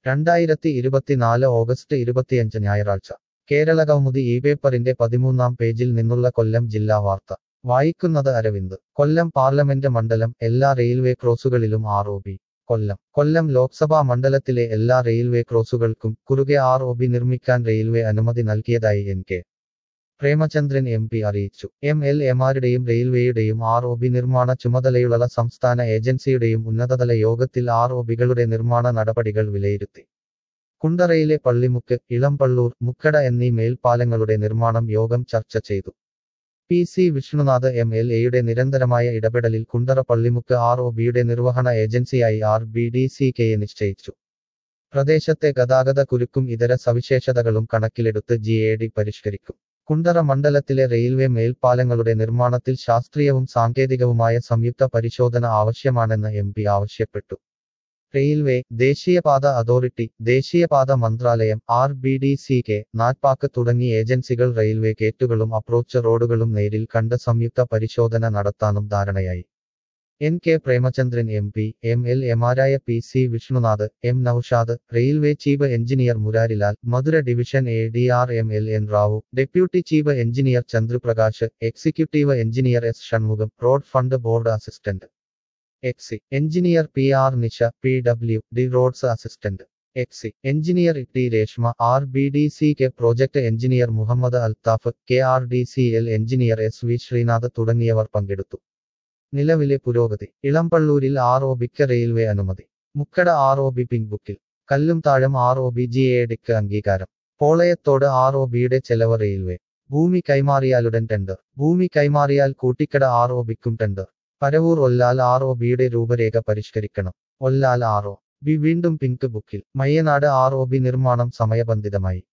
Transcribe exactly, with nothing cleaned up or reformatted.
രണ്ടായിരത്തി ഇരുപത്തിനാല് ഓഗസ്റ്റ് ഇരുപത്തിയഞ്ച് ഞായറാഴ്ച കേരളകൗമുദി ഈ പേപ്പറിന്റെ പതിമൂന്നാം പേജിൽ നിന്നുള്ള കൊല്ലം ജില്ലാ വാർത്ത വായിക്കുന്നത് അരവിന്ദ്. കൊല്ലം പാർലമെന്റ് മണ്ഡലം എല്ലാ റെയിൽവേ ക്രോസുകളിലും R O B. Kollam Kollam Lok Sabha മണ്ഡലത്തിലെ എല്ലാ റെയിൽവേ ക്രോസുകൾക്കും കുറുകെ ആർ ഒ ബി നിർമ്മിക്കാൻ റെയിൽവേ അനുമതി നൽകിയതായി N K Premachandran M P അറിയിച്ചു. എം എൽ എമാരുടെയും റെയിൽവേയുടെയും ആർ ഒ ബി നിർമ്മാണ ചുമതലയുള്ള സംസ്ഥാന ഏജൻസിയുടെയും ഉന്നതതല യോഗത്തിൽ ആർ ഒ ബികളുടെ നിർമ്മാണ നടപടികൾ വിലയിരുത്തി. കുണ്ടറയിലെ പള്ളിമുക്ക്, ഇളംപള്ളൂർ, മുക്കട എന്നീ മേൽപ്പാലങ്ങളുടെ നിർമ്മാണം യോഗം ചർച്ച ചെയ്തു. P C Vishnunath M L എയുടെ നിരന്തരമായ ഇടപെടലിൽ കുണ്ടറ പള്ളിമുക്ക് ആർ ഒ ബിയുടെ നിർവഹണ ഏജൻസിയായി ആർ ബി ഡി സി കെയെ നിശ്ചയിച്ചു. പ്രദേശത്തെ ഗതാഗത കുരുക്കും ഇതര സവിശേഷതകളും കണക്കിലെടുത്ത് ജി എ ഡി പരിഷ്കരിക്കും. കുണ്ടറ മണ്ഡലത്തിലെ റെയിൽവേ മേൽപ്പാലങ്ങളുടെ നിർമ്മാണത്തിൽ ശാസ്ത്രീയവും സാങ്കേതികവുമായ സംയുക്ത പരിശോധന ആവശ്യമാണെന്ന് എം പി ആവശ്യപ്പെട്ടു. റെയിൽവേ, ദേശീയപാത അതോറിറ്റി, ദേശീയപാത മന്ത്രാലയം, R B D C K, NATPAC തുടങ്ങി ഏജൻസികൾ റെയിൽവേ ഗേറ്റുകളും അപ്രോച്ച് റോഡുകളും നേരിൽ കണ്ട് സംയുക്ത പരിശോധന നടത്താനും ധാരണയായി. N K Premachandran M P, M L എമാരായ P C Vishnunath, M Noushad, railway chief engineer Murarilal, Madurai division A D R M L N Rao, deputy chief engineer Chandraprakash, executive engineer S Shanmugham, road fund board assistant exec engineer P R Nisha, P W D roads assistant exec engineer T Reshma, R B D C K project engineer Muhammad Althaf, K R D C L engineer S V Sreenath തുടങ്ങിയവർ പങ്കെടുത്തു. നിലവിലെ പുരോഗതി. ഇളംപള്ളൂരിൽ R O ബിക്ക് railway അനുമതി. മുക്കട R O B pink ബുക്കിൽ. Kallumthazham R O B G A ഡിക്ക് അംഗീകാരം. പോളയത്തോട് ആർ ഒ ബിയുടെ ചെലവ് റെയിൽവേ. ഭൂമി കൈമാറിയാലുടൻ ടെൻഡർ. ഭൂമി കൈമാറിയാൽ കൂട്ടിക്കട ആർ ഒ ബിക്കും tender. Paravur Ollal R O ബിയുടെ രൂപരേഖ പരിഷ്കരിക്കണം. ഒല്ലാൽ ആർ ഒ ബി വീണ്ടും പിങ്ക് ബുക്കിൽ. മയ്യനാട് ആർ ഒ ബി നിർമ്മാണം സമയബന്ധിതമായി.